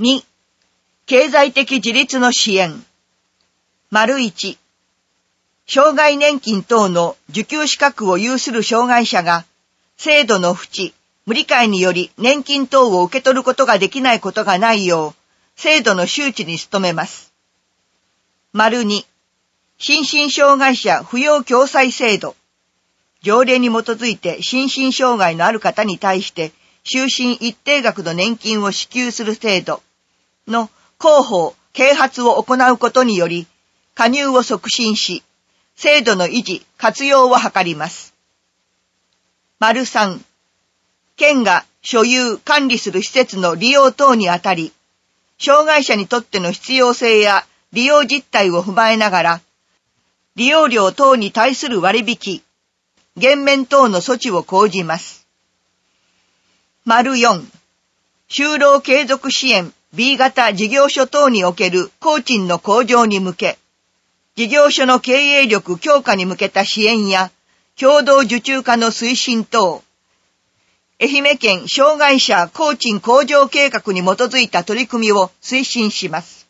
2、経済的自立の支援。1、障害年金等の受給資格を有する障害者が、制度の不知、無理解により年金等を受け取ることができないことがないよう、制度の周知に努めます。2、心身障害者扶養共済制度。条例に基づいて心身障害のある方に対して終身一定額の年金を支給する制度の広報・啓発を行うことにより、加入を促進し、制度の維持・活用を図ります。3、県が所有・管理する施設の利用等にあたり、障害者にとっての必要性や利用実態を踏まえながら、利用料等に対する割引、減免等の措置を講じます。4、就労継続支援 B 型事業所等における工賃の向上に向け、事業所の経営力強化に向けた支援や、共同受注化の推進等、愛媛県障害者工賃向上計画に基づいた取り組みを推進します。